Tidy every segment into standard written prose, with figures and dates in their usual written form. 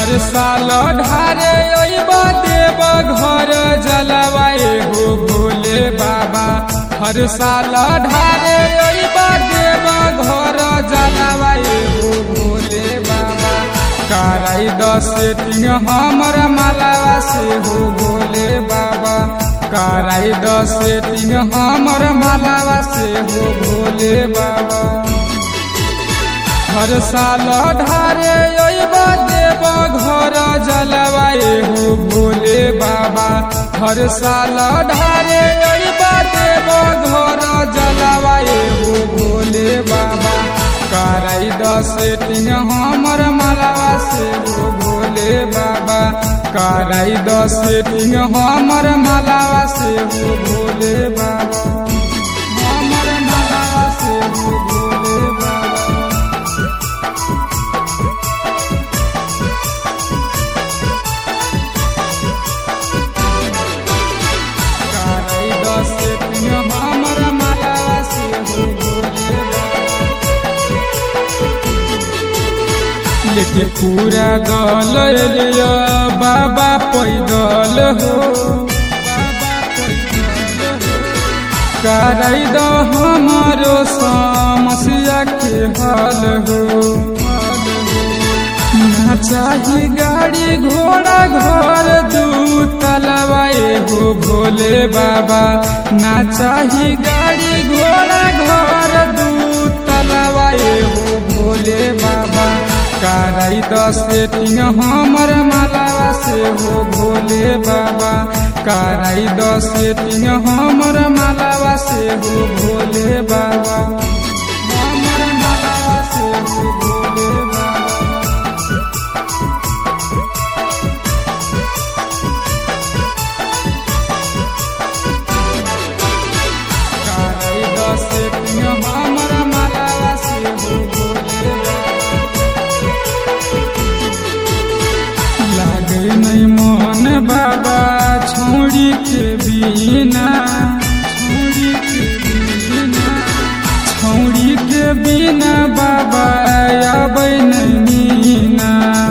हर साल ढारे अइबा देव घर जलवाए हो भोले बाबा। हर साल ढारे अइबा देव घर जलवाए हो भोले बाबा। कराई दस तीन हमर मालावा से हो भोले बाबा। कराई दस तीन हमर मालावा से हो भोले बाबा। हर साल ढारे अइबा देव घर जलवाए हो भोले बाबा। हर साल ढारे अइबा देव घर जलवाए हो भोले बाबा। कराई दस तीन हमर मालावा से हो भोले बाबा। कराई दस तीन हमर मालावा से हो भोले बाबा। हमर मालावा से हो भोले बाबा। लेके पूरा गल लिया बाबा पैदल हो। कराई द हमारो समस्या के हल हो। ना चाही गाड़ी घोड़ा घर दू तलवाए हो भोले बाबा। ना चाही गाड़ी घोड़ा घर दू तलवाए हो भोले बाबा। कराई दस तीन हमर मालावा से हो भोले बाबा। कराई दस तीन हमर मालावा से हो भोले बाबा। हमर मालावा से हो भोले बाबा। कराई दस तीन हमर मालावा से हो भोले बाबा। लागे नहीं मन बाबा छोड़ी के बिना। छोड़ी के बिना बाबा आबै नहीं ना।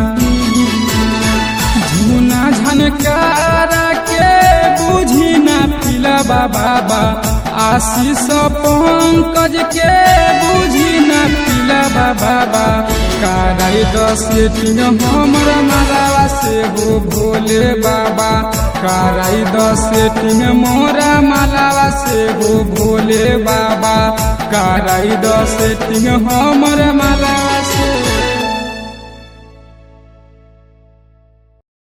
झूना झनकारा के बुझी ना पिला बाबा। आशीष पंकज के बुझी ना पिला बाबा। कराई दस तीन हमर मालावा से हो भोले बाबा। कराई दस तीन मोरा मालावा से हो भोले बाबा। कराई दस तीन हमर